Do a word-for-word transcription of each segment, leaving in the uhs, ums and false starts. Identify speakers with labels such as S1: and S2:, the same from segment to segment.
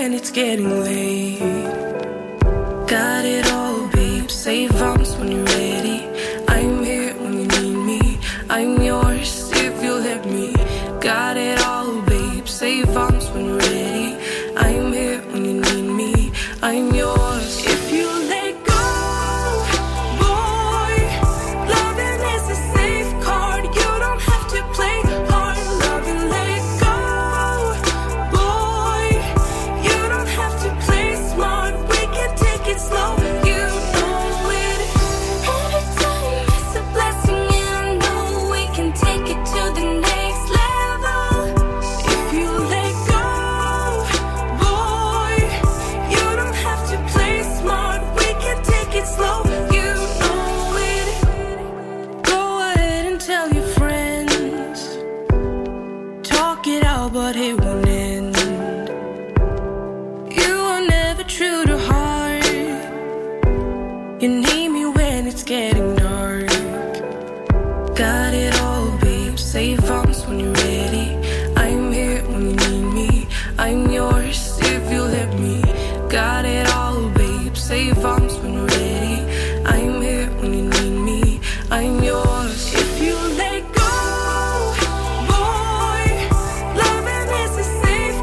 S1: when it's getting late. Got it all, babe. Save arms when you're ready. I'm here when you need me. I'm yours if you let me. Got it all, babe. Save arms when you're ready. I'm here when you need me. I'm yours if you let go. Boy, loving is a safe card. You don't have to play hard. Love and let go. Boy, you don't have to play smart. We can take it slow. You know it. Every time it's a blessing, and I know we can take it to the next level. If you let go, boy, you don't have to play smart. We can take it slow. You know it. Go ahead and tell your friends. Talk it out, but it won't end. You are never true to heart. You need me when it's getting dark. Got it all, babe. Save arms when you're ready. I'm here when you need me. I'm yours if you let me. Got it all, babe. Save arms when you're ready. I'm here when you need me. I'm yours if you let go. Boy, loving is a safe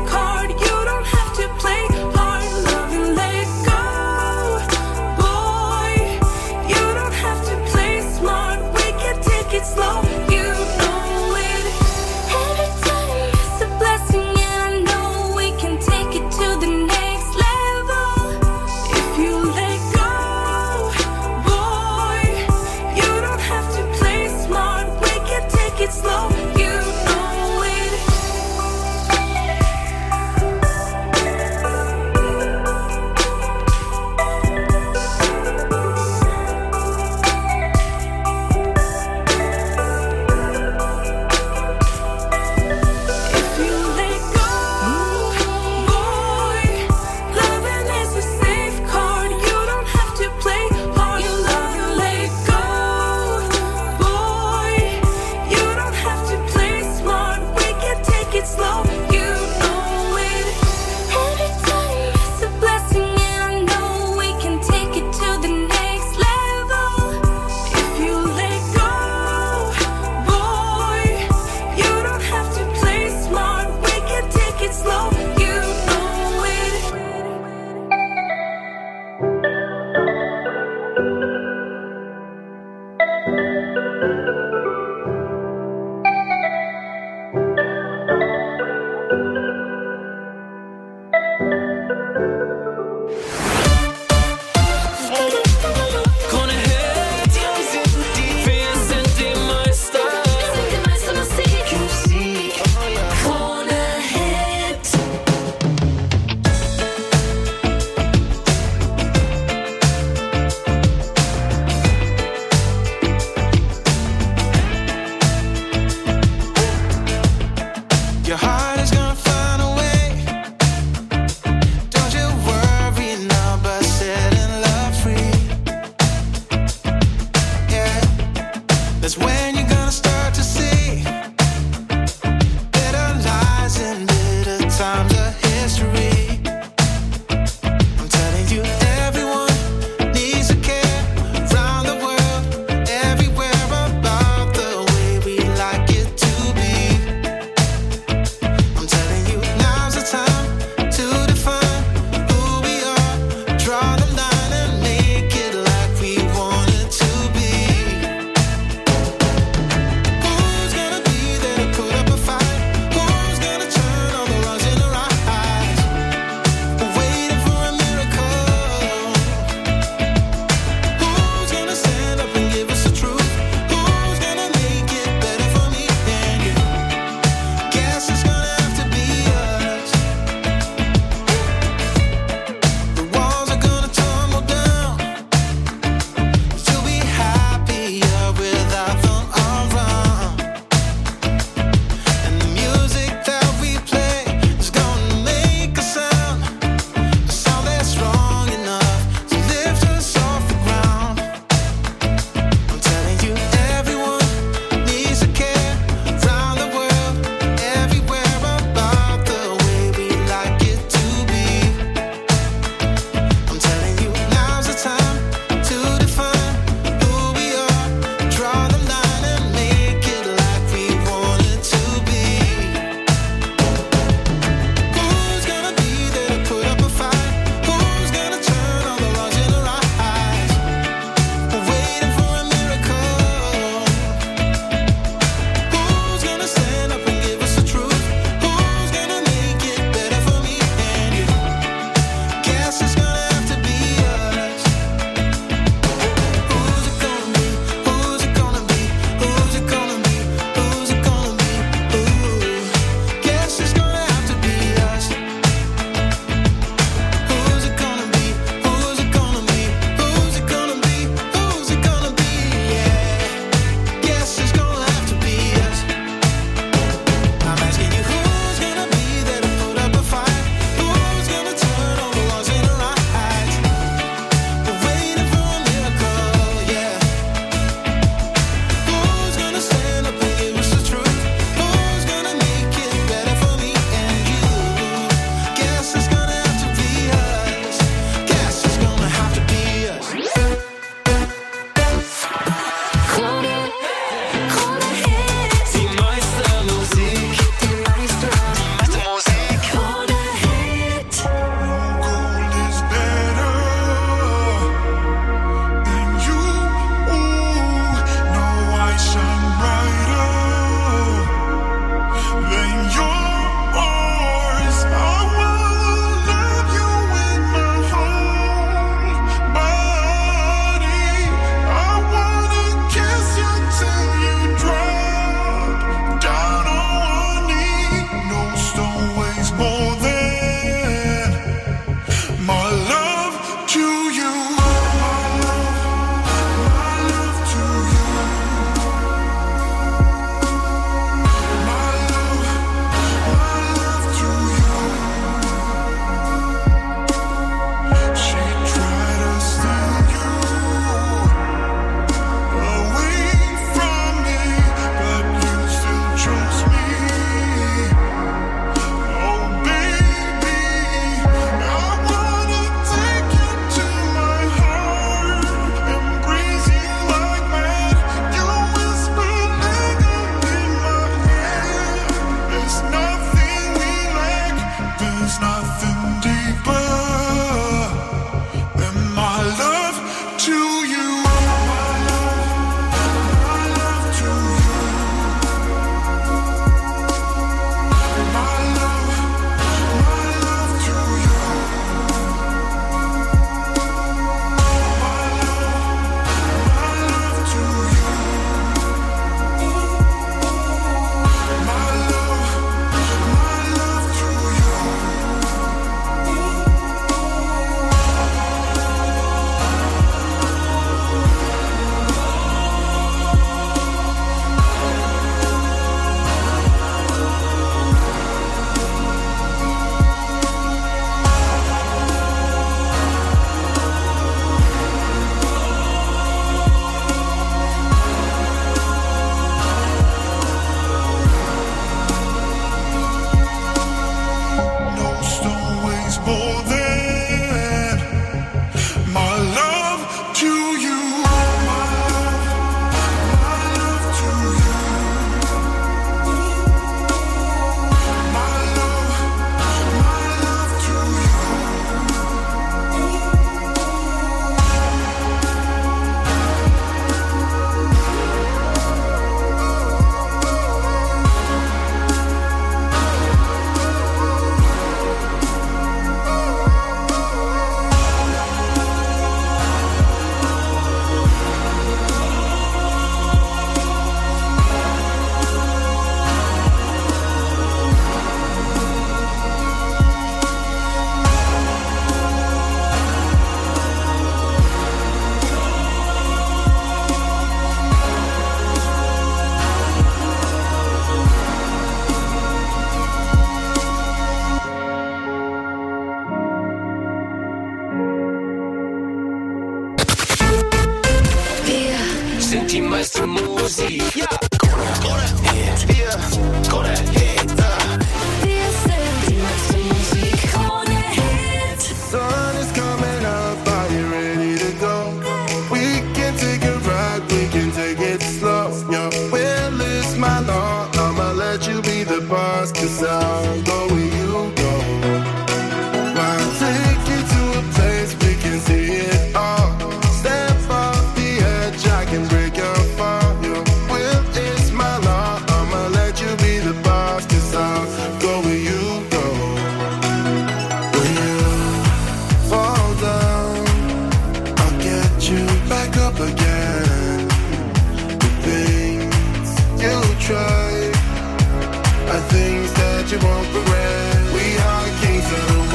S2: beste muziek. Ja, Krone-Hit, ja, Krone-Hit.
S1: Wir sind die beste Musik. Krone-Hit.
S3: Sun is coming up, are you ready to go? We can take a ride, we can take it slow. Your will is my law, I'ma let you be the boss, cause I'll go where you go. I'll take you to a place we can see it all. Step off the edge, I can break your fall. Your will is my law, I'ma let you be the boss, cause I'll go where you go. When you fall down, I'll get you back up again. The things you try are things that you won't regret. We are kings of the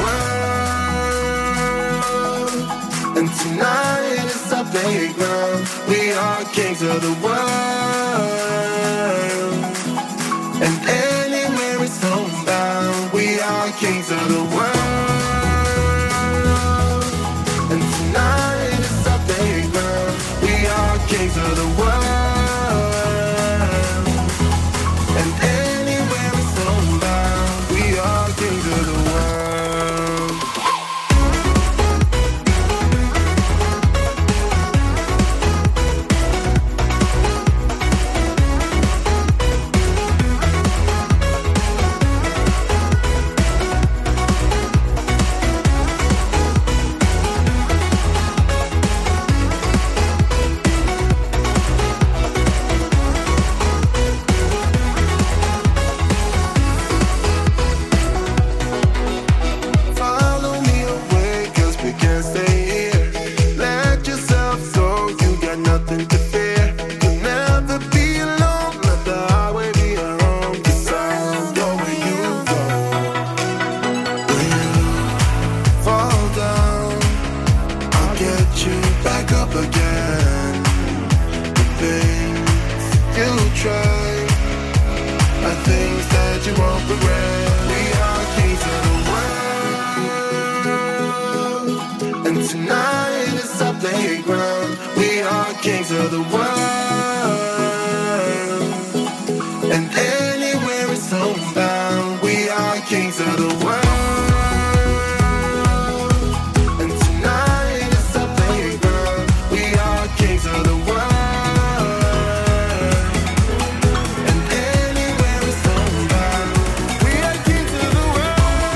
S3: world, and tonight is our playground. We are kings of the world, and anywhere is homebound. We are kings of the world, and tonight is our playground. We are kings of the world, and anywhere is homebound. We are kings of the world. Follow me away, cause we can't stay here. Let yourself go, you got nothing to fear. You'll never be alone, let the highway be your home, cause I'll go where you go. When you fall down, I'll get you back up again. The things you try are things that you won't regret. We are kings of the world, and tonight is our playground. We are kings of the world, and anywhere is homebound. We are kings of the world, and tonight is our playground. We are kings of the world, and anywhere is homebound. We are kings of the world.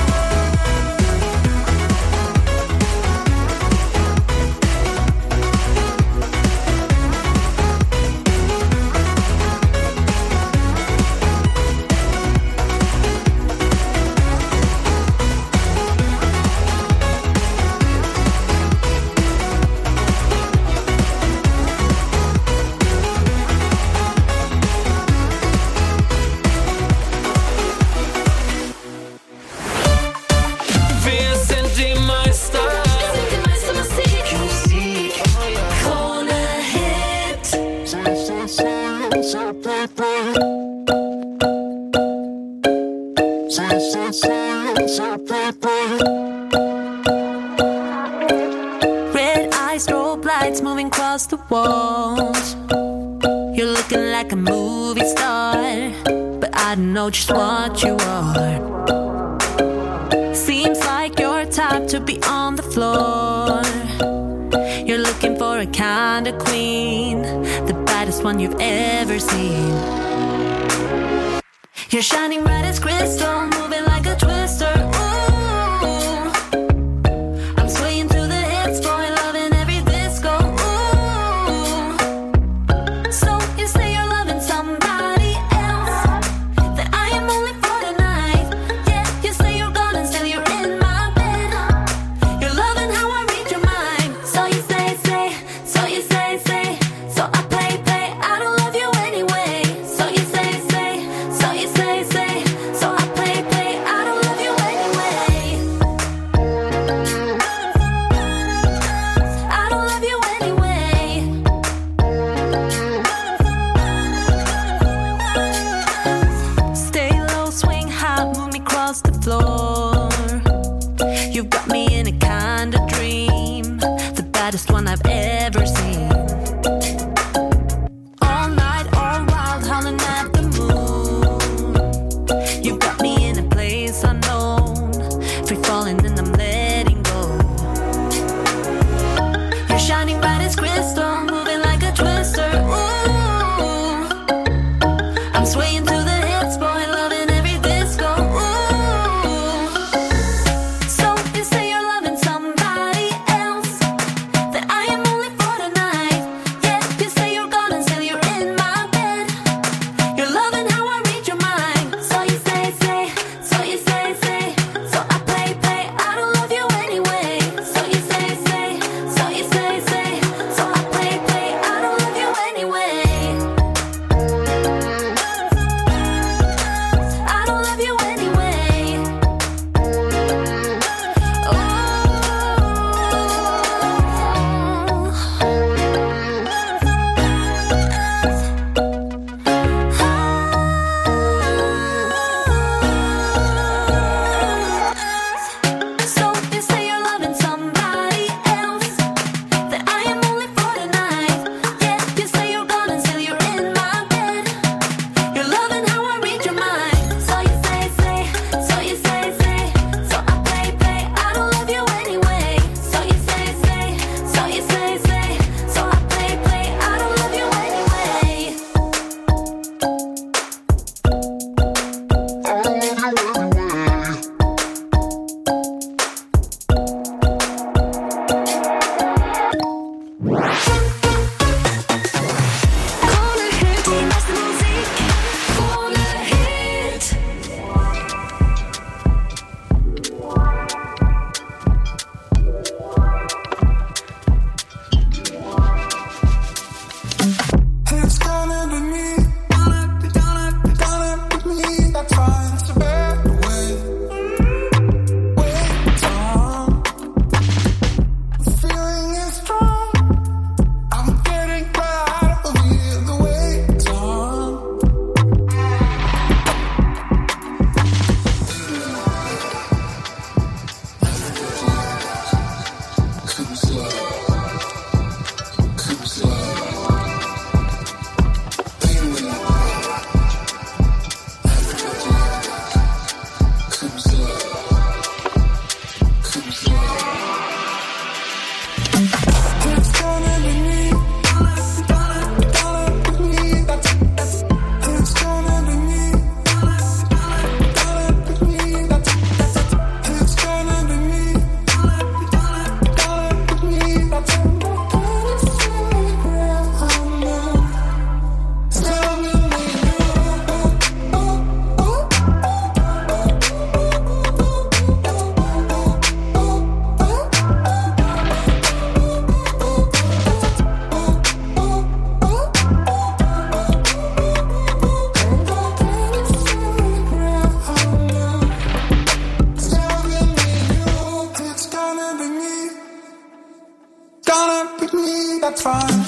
S2: Wir sind die Meister.
S1: Die meiste Musik. Krone-Hit. Red eyes, strobe lights moving across the walls. You're looking like a movie star, but I know just what you are. Seems like you're type to be on the floor. You're looking for a kind of queen, the baddest one you've ever seen. You're shining bright as crystal, moving like a twister. Ooh, I'm swaying through the hits, boy, loving every disco. Ooh, so you say you're loving somebody else, that I am only for tonight. Yeah, you say you're gone and still you're in my bed. You're loving how I read your mind. So you say, say, so you say, say, so I play, play. I don't love you anyway. So you say, say, so you say, say, so I play, play. I don't love you anyway. I don't love you anyway. Stay low, swing high, move me across the floor. You've got me in a kind of dream, the baddest one I've ever seen. All
S4: with me, that's fine.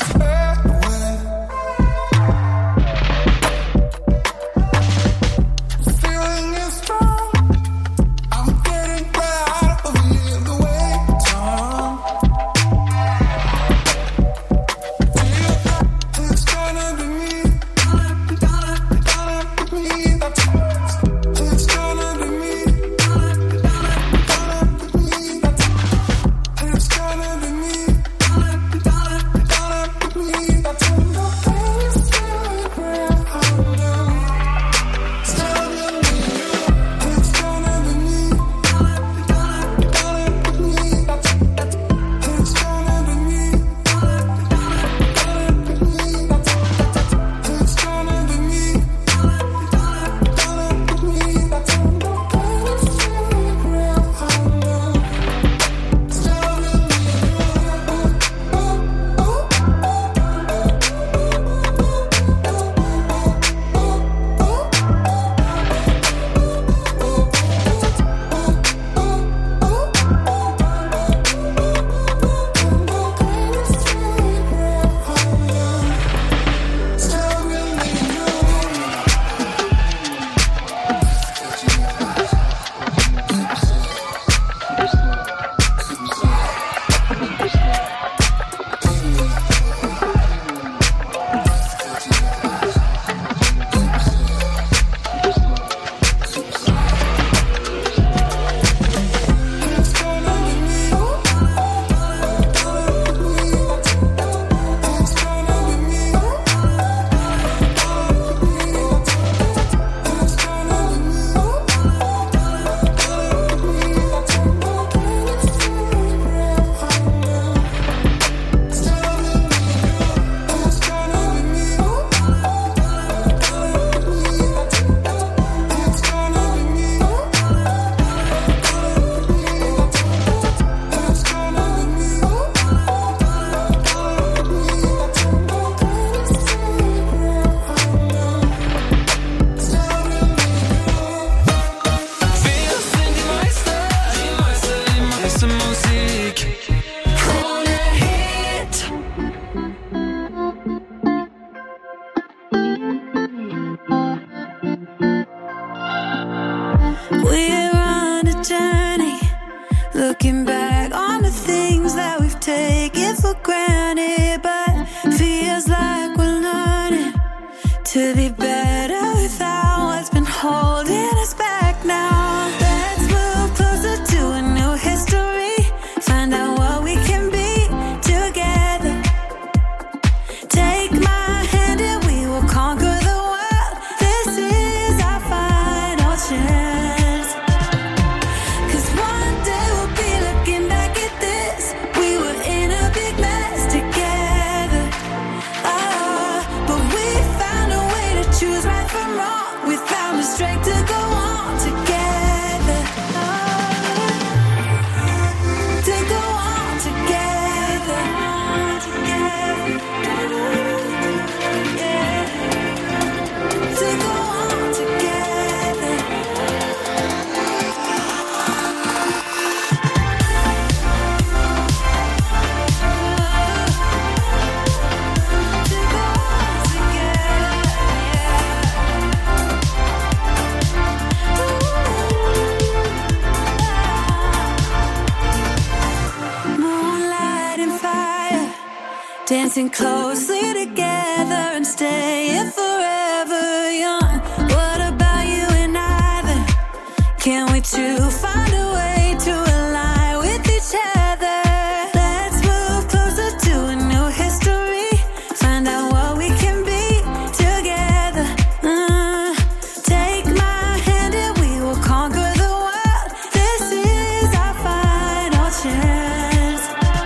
S1: Dancing closely together and staying forever young. What about you and I then? Can we two find a way to align with each other? Let's move closer to a new history. Find out what we can be together. Uh, take my hand and we will conquer the world. This is our final chance.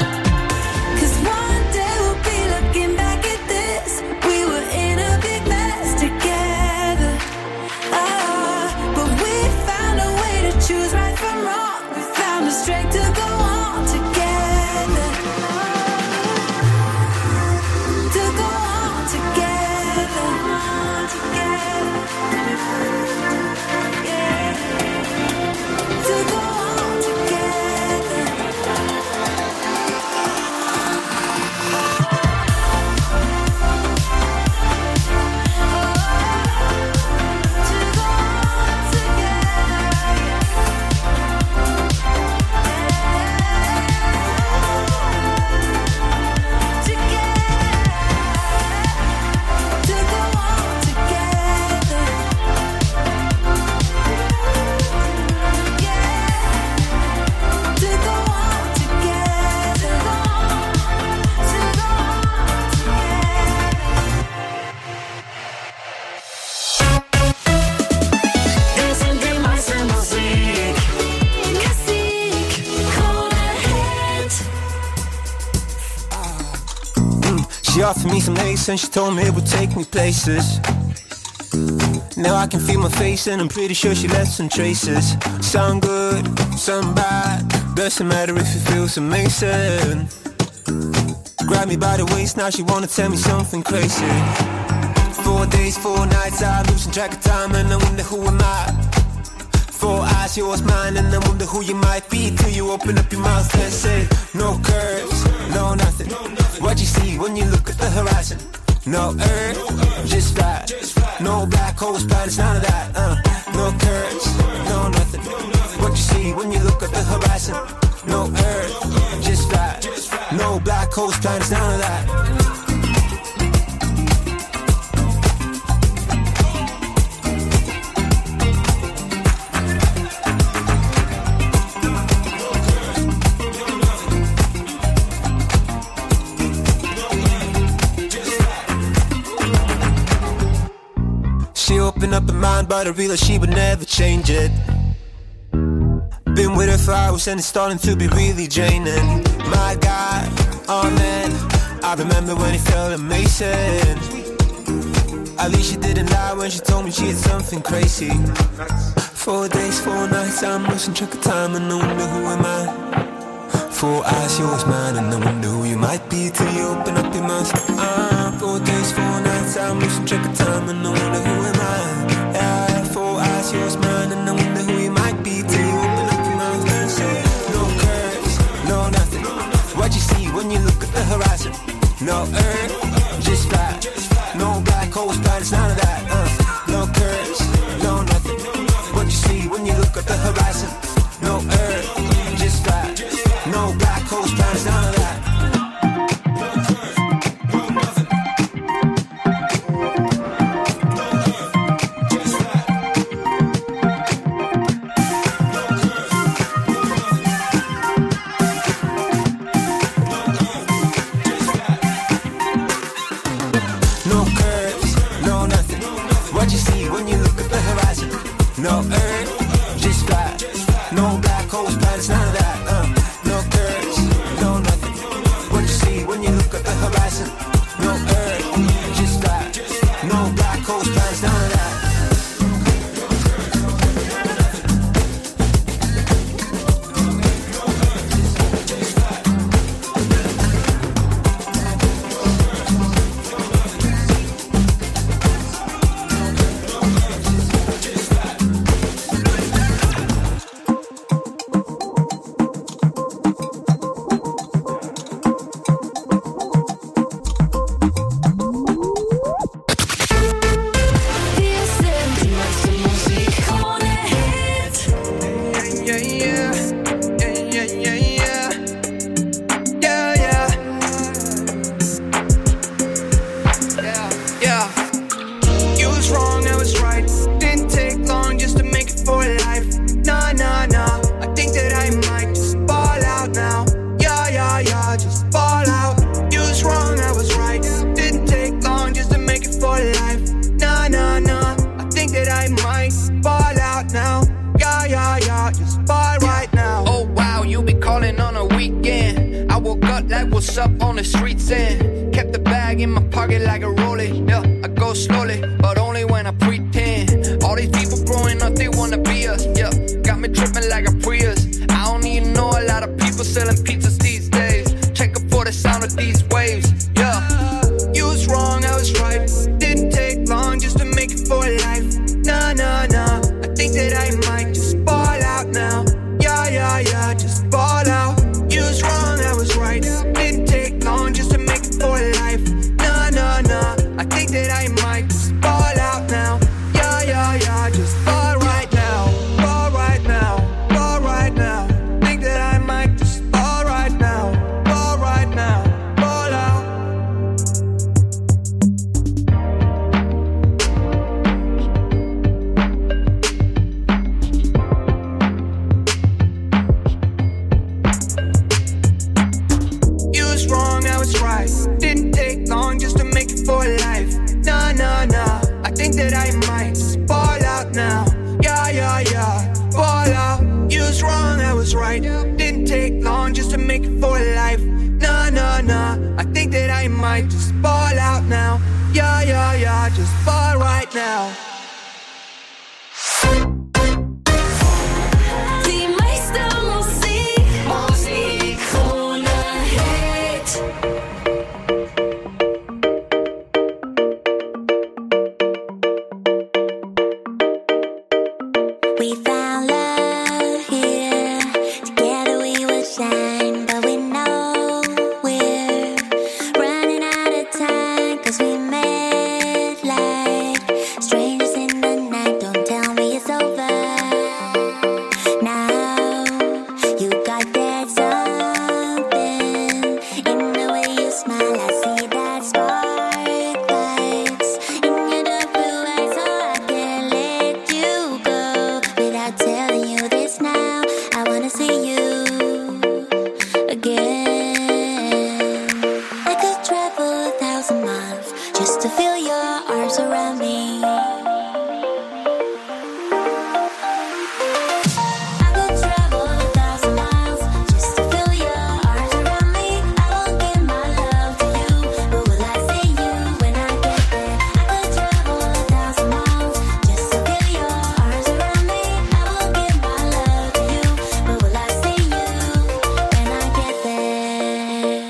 S1: 'Cause one day we'll be looking back at this. We were in a big mess together. Ah, but we found a way to choose right from wrong. We found the strength to go on together. To go on together. Yeah. To go on together.
S4: She offered me some lace and she told me it would take me places. Now I can feel my face and I'm pretty sure she left some traces. Some good, some bad, doesn't matter if it feels amazing. Grab me by the waist, now she wanna tell me something crazy. Four days, four nights, I'm losing track of time and I wonder who am I. Four eyes, yours, mine, and I wonder who you might be till you open up your mouth and say, no curves, no nothing. What you see when you look at the horizon? No earth, just fly. No black holes, planets, none of that. Uh, no curves, no nothing. What you see when you look at the horizon? No earth, just fly. No black holes, planets, none of that. She opened up her mind, but I realized she would never change it. Been with her for hours and it's starting to be really draining. My God, oh man, I remember when it felt amazing. At least she didn't lie when she told me she had something crazy. Four days, four nights, I'm losing track of time and I wonder who am I. Four eyes, yours, mine, and I wonder who you might be till you open up your mouth. Uh, four days, four nights, I'm losing track of time and I wonder who am I. Yeah, four eyes, yours, mine, and I wonder who you might be till you open up your mouth and say, no curves, no nothing. What you see when you look at the horizon? No earth, just fly. No black holes, planets, none of that. Uh, no curves, no nothing. What you see when you look at the horizon? No earth, just fly. No black holes, planets, none of that. No curves, no nothing. What you see when you look at the horizon? No earth, just fly. No black holes, planets, none of that. Uh, no curves, no nothing. What you see when you look at the horizon? No earth, just fly. No black holes, planets, none of that.
S5: What's up on the streets and kept the bag in my pocket like a rollie. Yeah, I go slowly, but only when I pretend. All these people growing up, they wanna be us. Yeah, got me tripping like a Prius. I don't even know a lot of people selling pizzas these days. Check up for the sound of these waves. Yeah, you was wrong, I was right. Didn't take long just to make it for life. Nah, nah, nah. I think that I might just ball out now. Yeah, yeah, yeah, just ball out. You was wrong, I was right. Didn't take long just to make it for life. Nah, nah, nah. I think that I might just ball out now. Yeah, yeah, yeah, just ball right now. Ball right now. Ball right now. Think that I might just ball right now. Ball right now. Ball out. Wrong, I was right. Didn't take long just to make it for life. Nah, nah, nah. I think that I might just ball out now. Yeah, yeah, yeah. Ball out. You was wrong, I was right. Didn't take long just to make it for life. Nah, nah, nah. I think that I might. might just ball out now. Yeah, yeah, yeah, just ball right now.
S1: Die meiste Musik, Musik ohne Hate.
S6: We found love here. Together we will shine, but we know we're running out of time. 'Cause we met like strangers in the night. Don't tell me it's over. Now you got that something in the way you smile. I see that spark lights in your dark blue eyes, so I can't let you go without telling you this now. I wanna see you again. I could travel a thousand miles just to feel your arms around me. I could travel a thousand miles just to feel your arms around me. I will give my love to you, but will I see you when I get there? I could travel a thousand miles just to feel your arms around me. I will give my love to you, but will I see you when I get there?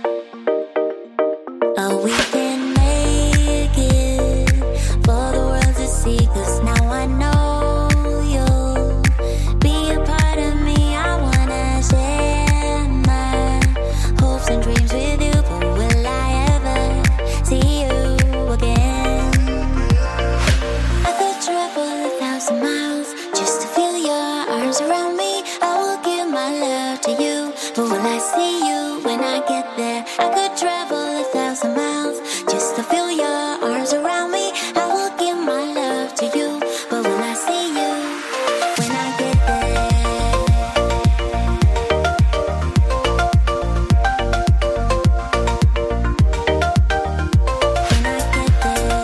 S6: Oh, we can make it for the world to see. 'Cause now I know you'll be a part of me. I wanna share my hopes and dreams with you, but will I ever see you again? I could travel a thousand miles just to feel your arms around me. I will give my love to you, but will I see you when I get there? I could travel a thousand miles just to feel your arms around me. I will give my love to you, but will I see you when I get there? When I get there.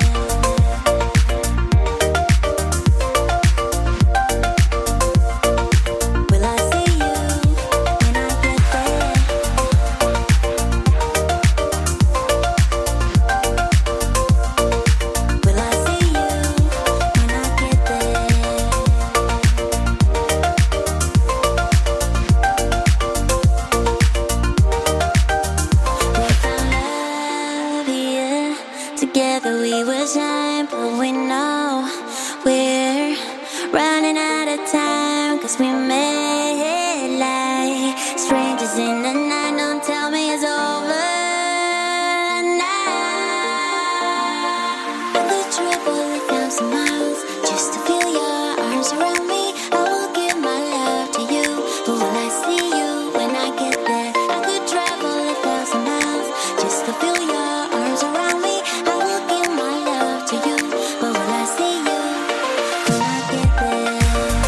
S6: Will I see you when I get there? Will I see you when I get there? We found love here. Together we will shine, but we know we're running out of time. 'Cause we met like strangers in the night. Don't tell me it's over now. I could travel a thousand miles just to feel your arms around me. I will give my love to you, but will I see you when I get there? I could travel a thousand miles just to feel your arms around me. I will give my love to you, but will I see you when I get there?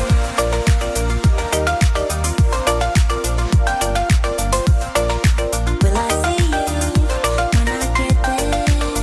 S6: Will I see you when I get there?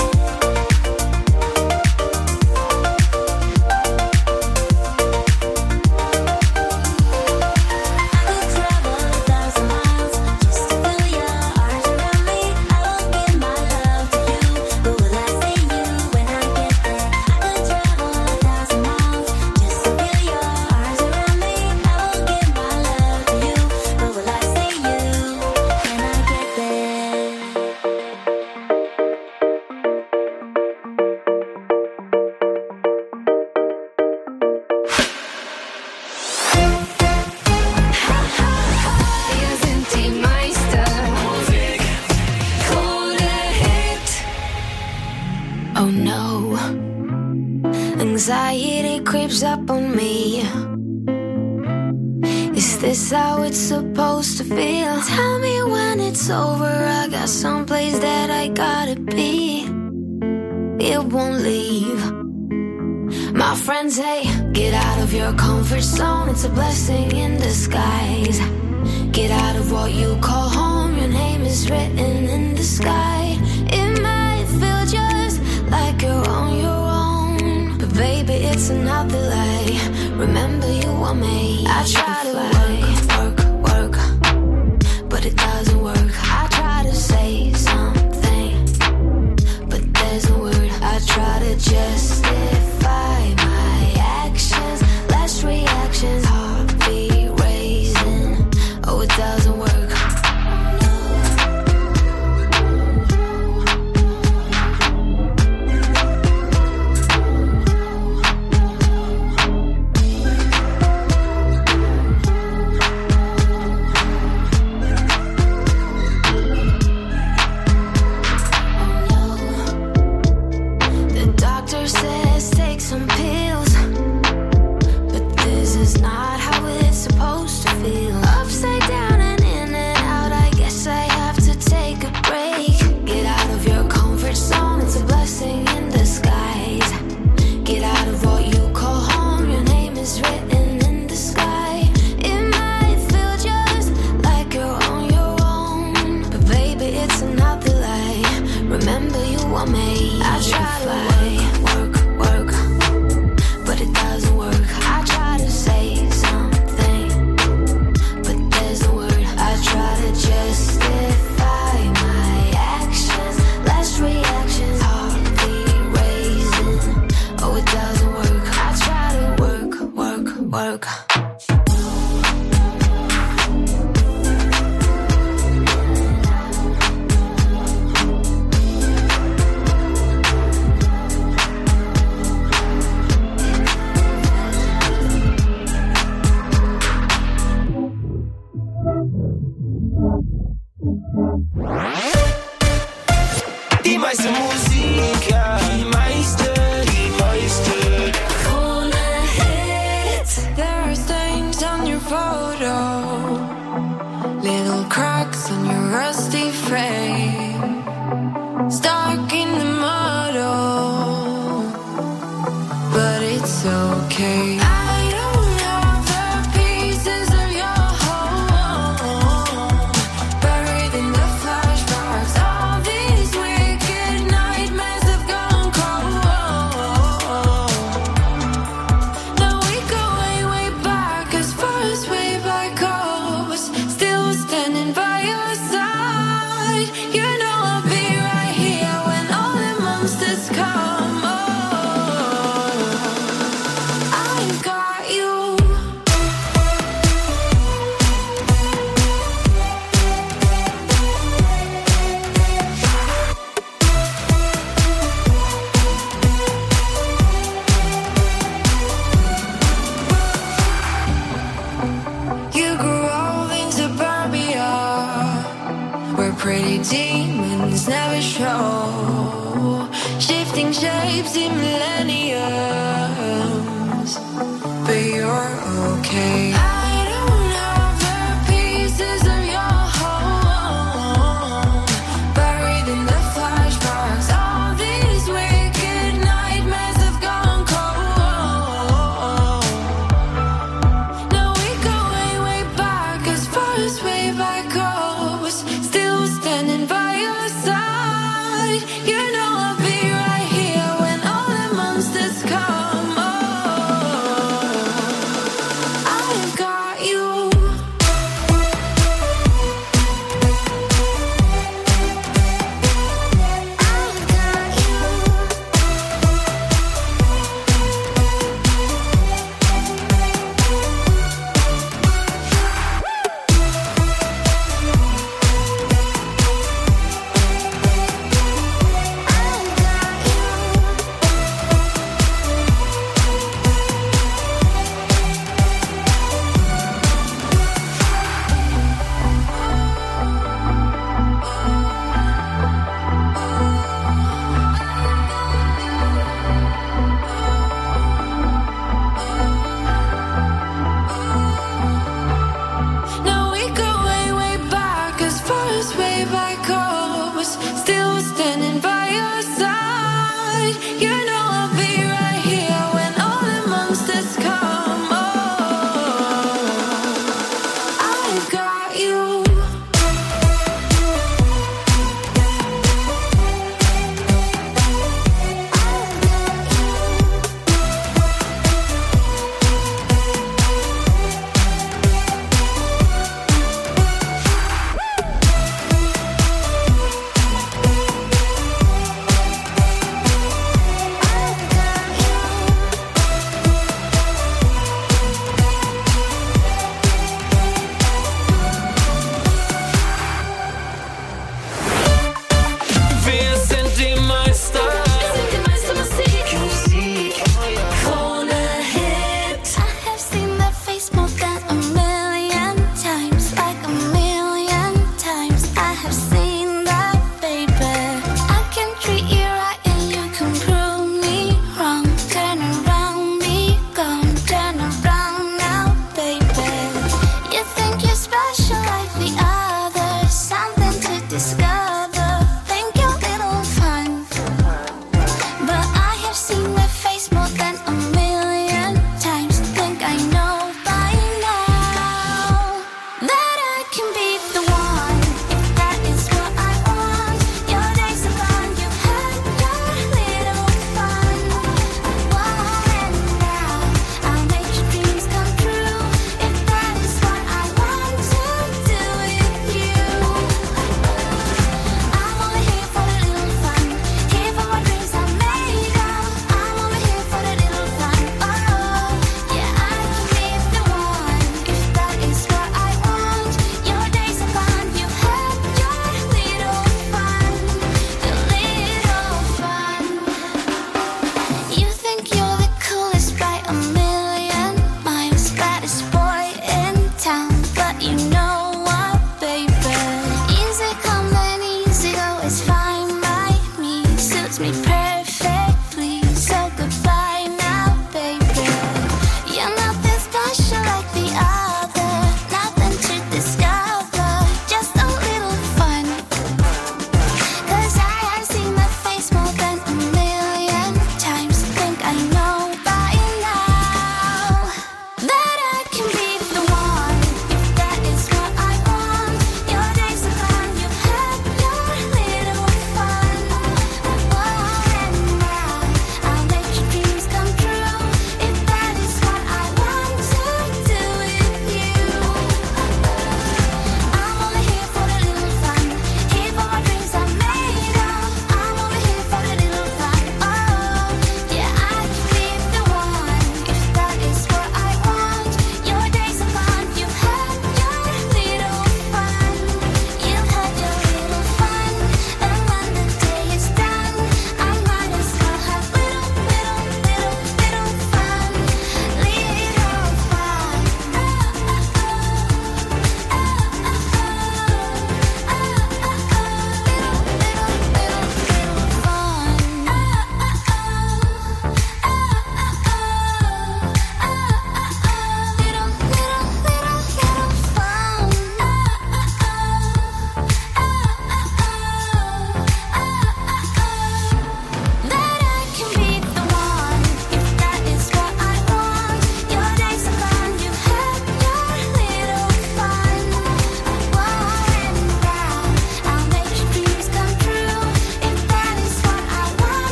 S6: I could travel a thousand miles just to feel your arms around me. I will give my love to you, but will I see you when I get there? I could travel a thousand miles just to feel your arms around me. I will give my love to you, but will I see you when I get there?
S1: Wir sind die Meister. Musik ohne Hate.
S7: Oh no, anxiety creeps up on me. Is this how it's supposed to feel? Tell me when it's over. I got someplace that I gotta be. It won't leave. My friends say, get out of your comfort zone. It's a blessing in disguise. Get out of what you call home. Your name is written in the sky. It might feel just like you're on your own, but baby, it's another lie. Remember, you were made. I try to work, work, work, but it doesn't work. I try to say something,
S4: meiste Musik, ja. Die meiste, die meiste.
S1: Krone Hits. There are stains on your photo, little cracks on your rusty frame, stuck in the mud, oh, but it's okay. I don't have the pieces of your home, buried in the flashbacks. All these wicked nightmares have gone cold. Now we go way, way back, as far as way back goes. Still standing by your side. You know I'll be right here when all the monsters come. Oh, I've got you. You grew old in suburbia, where pretty demons never show, shifting shapes in millenniums, but you're okay. I don't have the pieces of your home, buried in the flashbacks. All these wicked nightmares have gone cold. Now we go way, way back, as far as way back goes. Still standing by your side. You know I'll be right here when all the monsters come. Oh, I've got you. I've got you. Now we go way, way back, as far as way back goes. Still standing by your side. You know I'll be right here when all the monsters come. Oh, I've got you.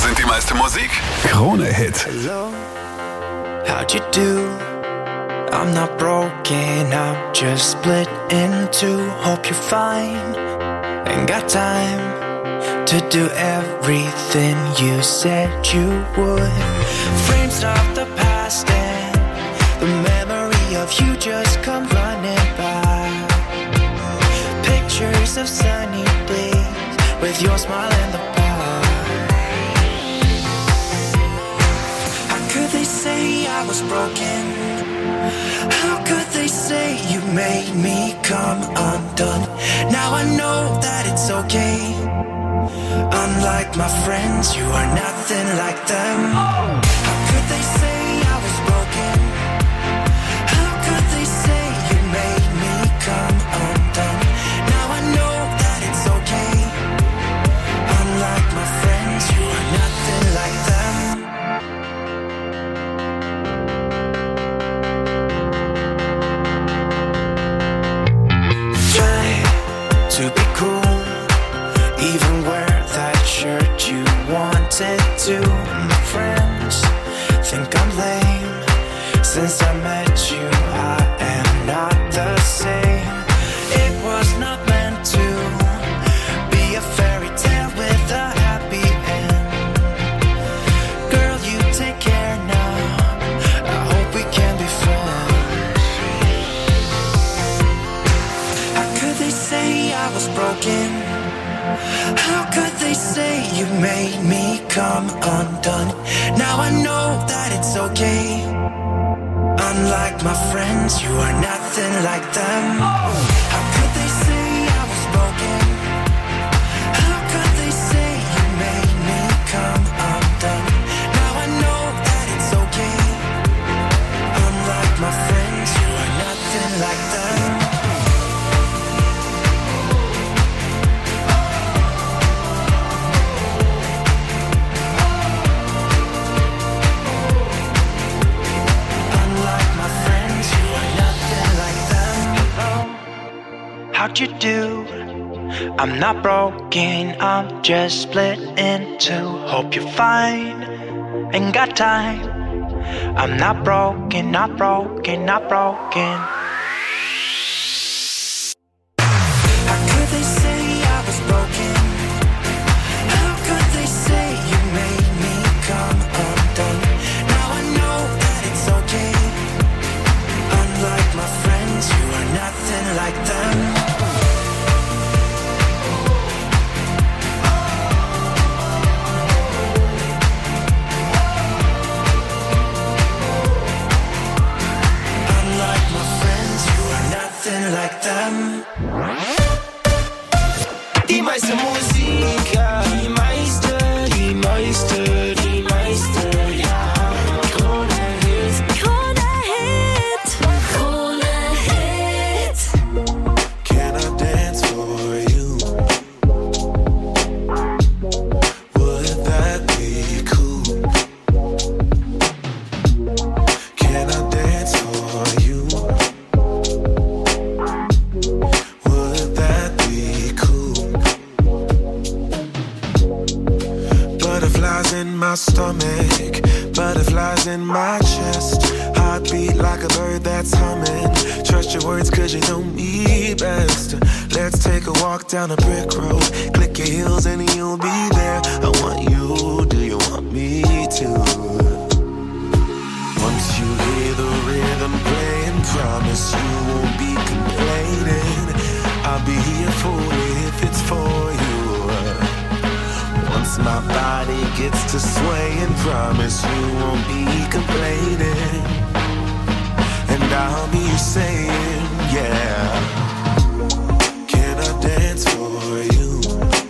S8: sind die meiste Musik? Krone-Hit.
S9: Hello, how'd you do? I'm not broken, I'm just split in two. Hope you're fine, ain't got time to do everything you said you would. Frames of the past and the memory of you just come running by. Pictures of sunny days with your smile in the bar. How could they say I was broken? How could they say you made me come undone? Now I know that it's okay. Unlike my friends, you are nothing like them. How could they say I was broken? How could they say you made me come undone? Now I know that it's okay. Unlike my friends, you are nothing like them. Try to be cool, even wear that shirt you wanted to. My friends think I'm lame. Since I met you, I am not the same. It was not meant to be a fairy tale with a happy end. Girl, you take care now. I hope we can be friends. How could they say I was broken? How could they say you made me come undone? Now I know that it's okay. Unlike my friends, you are nothing like them. How could they say I was broken? How could they say you made me come undone? Now I know that it's okay. Unlike my friends, you are nothing like them. How'd you do? I'm not broken, I'm just split in two. Hope you're fine, ain't got time. I'm not broken, not broken, not broken. How could they say I was broken? How could they say you made me come undone? Now I know that it's okay. Unlike my friends, you are nothing like them. Like them.
S2: Die meiste Musik, ja. Die meiste, die meiste, die meiste, ja. Krone Hit.
S1: Krone Hit. Krone Hit.
S3: Can I dance for you? Would that be cool? Can I dance for you? In my stomach, butterflies in my chest. Heartbeat like a bird that's humming. Trust your words cause you know me best. Let's take a walk down a brick road. Click your heels and you'll be there. I want you, do you want me to? Once you hear the rhythm playing, promise you won't be complaining. I'll be here for you if it's for you. Once my body gets to swaying, promise you won't be complaining. And I'll be saying, yeah. Can I dance for you?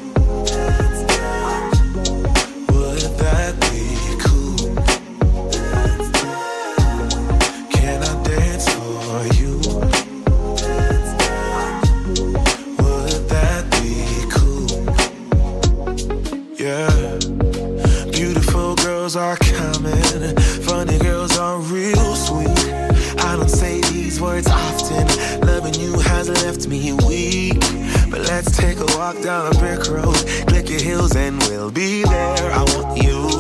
S3: Would that be cool? Can I dance for you? Would that be cool? Yeah. Beautiful girls are coming. Funny girls are real sweet. I don't say these words often. Loving you has left me weak. But let's take a walk down a brick road. Click your heels and we'll be there. I want you,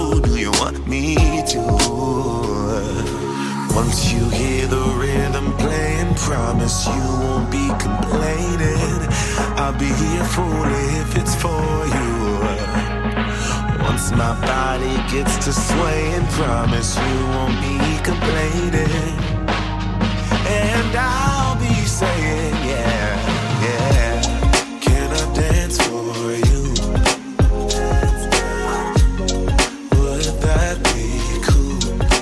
S3: promise you won't be complaining. I'll be here fully if it's for you. Once my body gets to swaying, promise you won't be complaining. And I'll be saying, yeah, yeah. Can I dance for you? Would that be cool?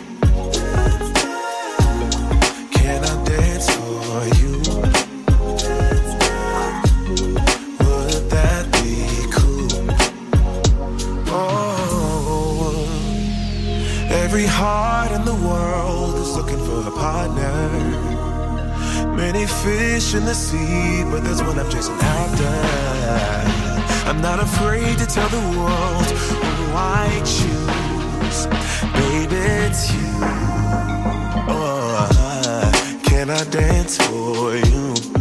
S3: Can I dance for you? Would that be cool? Oh, every heart in the world is looking for a partner. Many fish in the sea, but there's one I'm chasing after. I'm not afraid to tell the world who I choose. Baby, it's you. Oh, can I dance for you?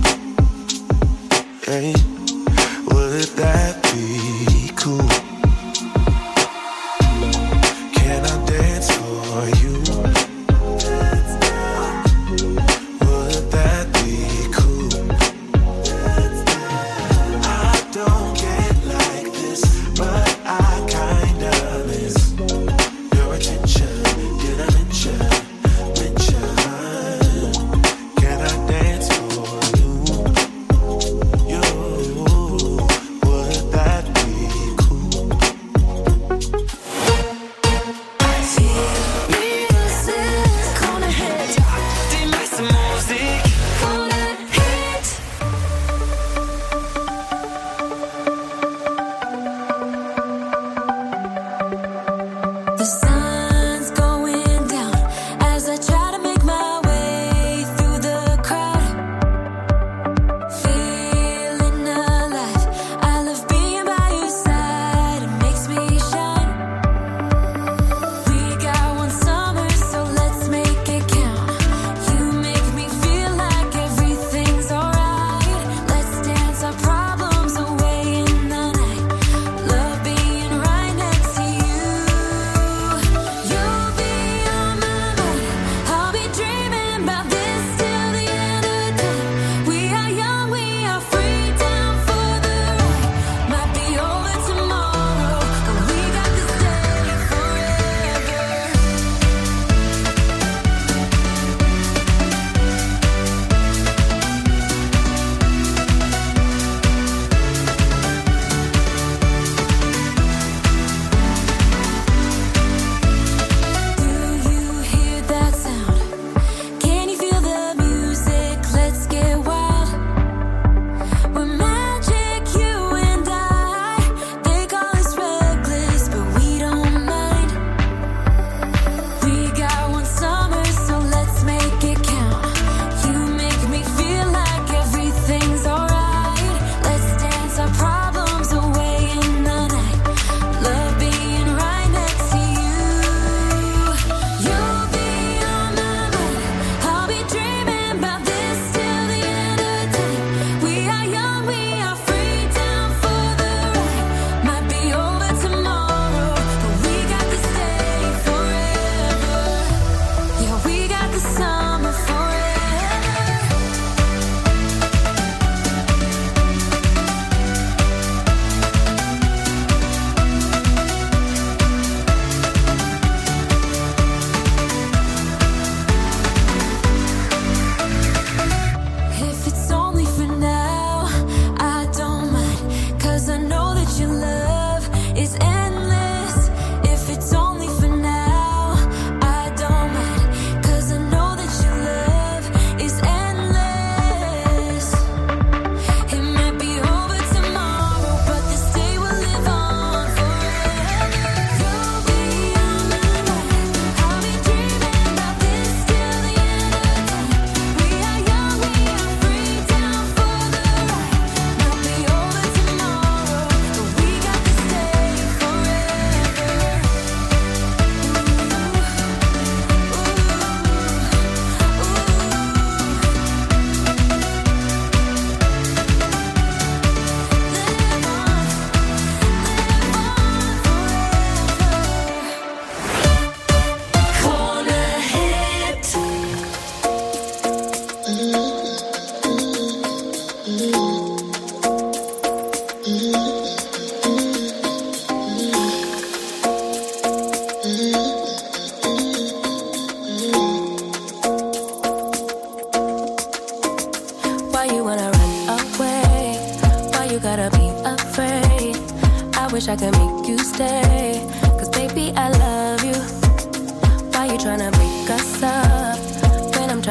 S3: Hey, would that be cool? Can I dance for you? For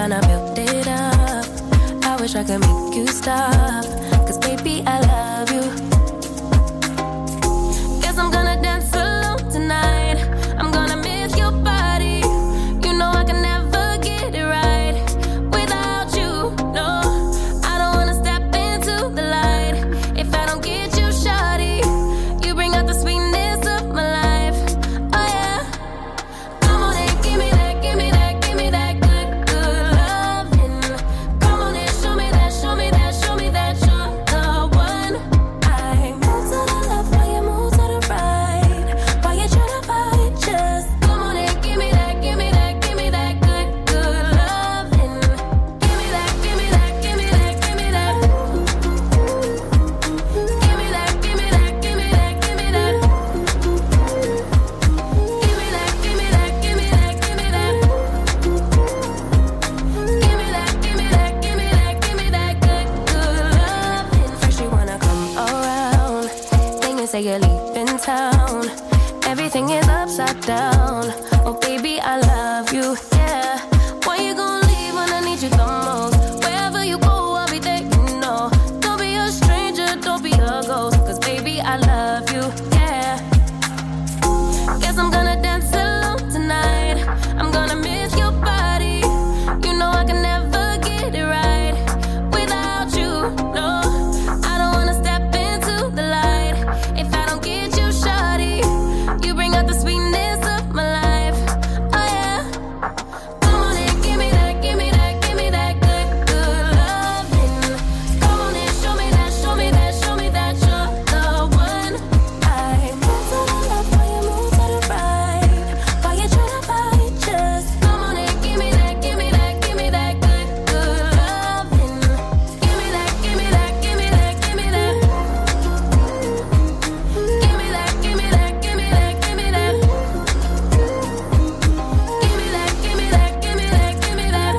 S10: tryna build it up. I wish I could make you stop. Cause baby, I love you. Guess I'm gonna dance alone tonight. I'm gonna miss your body. You know I can never get it right without you. No, I don't wanna step into the light if I don't get you, shawty. You bring out the sweetness of my life. Oh yeah. Come on and give me that, give me that, give me that good, good loving. Come on and show me that, show me that, show me that you're the one. I move to the left while you move to the right. While you tryna fight, just come on and give me that, give me that, give me that good, good loving. Give me that, give me that, give me that, give me that. Give me that, give me that, give me that, give me that. Give me that, give me that, give me that, give me that. Give me that, give me that, give me that, give me that good, good loving. First you wanna come around, then you say you're leaving town. Everything is upside down. Oh baby, I love you, yeah. Why you gonna leave when I need you the most? Wherever you go, I'll be there, you know. Don't be a stranger, don't be a ghost. Cause baby, I love you, yeah. Guess I'm gonna dance alone tonight. I'm gonna miss your body. You know I can never get it right without you. No, I don't wanna step into the light if I don't get you, shawty. You bring out the sweetness of my life. Oh yeah. Come on and give me that, give me that, give me that good, good loving. Come on and show me that, show me that, show me that you're the one. I move to the left while you move to the right. While you tryna fight, just come on and give me that, give me that, give me that good, good loving. Give me that, give me that, give me that, give me that. Give me that, give me that, give me that, give me that. Give me that, give me that, give me that, give me that.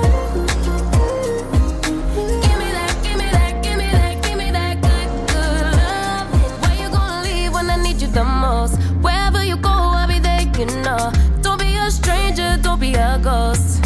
S10: Give me that, give me that, give me that, give me that good, good loving. Why you gonna leave when I need you the most? Wherever you go, I'll be there, you know. Don't be a stranger, don't be a ghost.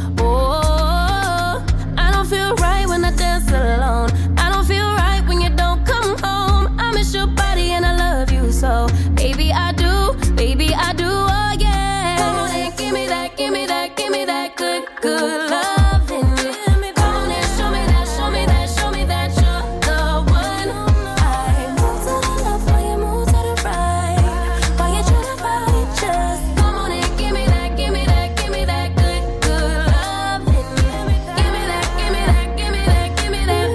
S10: Oh, I don't feel right when I dance alone. I don't feel right when you don't come home. I miss your body and I love you so. Baby, I do, baby, I do, oh yeah. Come on and give me that, give me that, give me that good, good loving. Come on and show me that, show me that, show me that you're the one. I move to the left while you move to the right. While you tryna fight, just come on and give me that, give me that, give me that good, good loving. Give me that, give me that, give me that, give me that.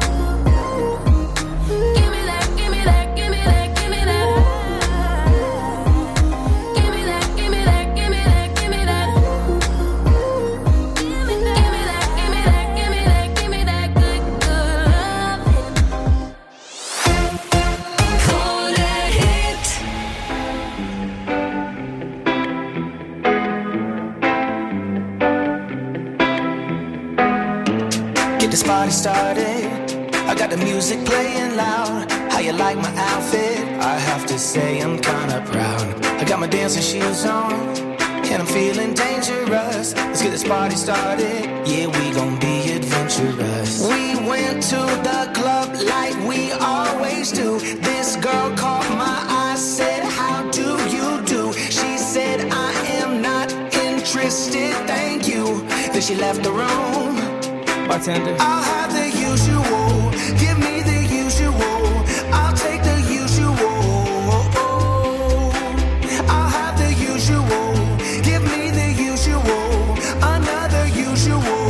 S10: Give me that, give me that, give me that, give me that. Give me that, give me that, give me that, give me that. Give me that, give me that, give me that, give me that good, good loving. Krone Hit.
S9: Get this party started. I got the music playing loud. How you like my outfit? I have to say I'm kinda proud. I got my dancing shoes on, and I'm feeling dangerous. Let's get this party started. Yeah, we gon' be adventurous. We went to the club like we always do. This girl caught my eye, said, how do you do? She said, I am not interested, thank you. Then she left the room. Bartender, I'll have the usual. Give me the usual. I'll take the usual. I'll have the usual. Give me the usual. Another usual.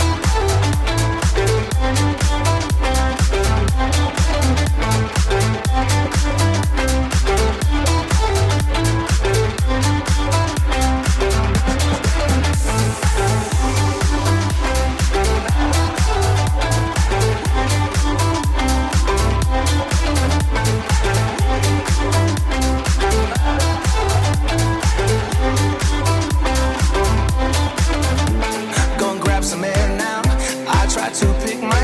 S7: Yeah.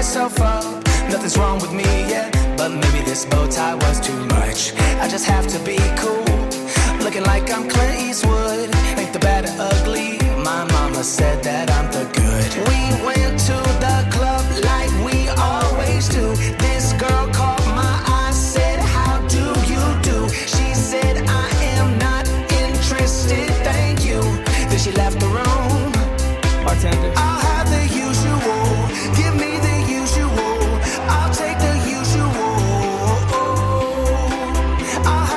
S11: myself up. Nothing's wrong with me yet, but maybe this bow tie was too much. I just have to be cool, looking like I'm Clint Eastwood. Ain't the bad or ugly, my mama said that I'm the good. We went